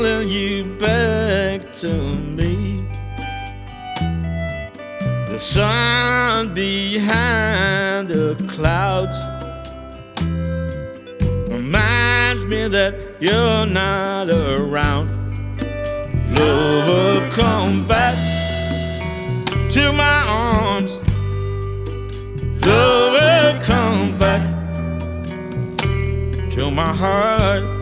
calling you back to me. The sun behind the clouds reminds me that you're not around. Lover, come back to my arms. Lover, come back to my heart.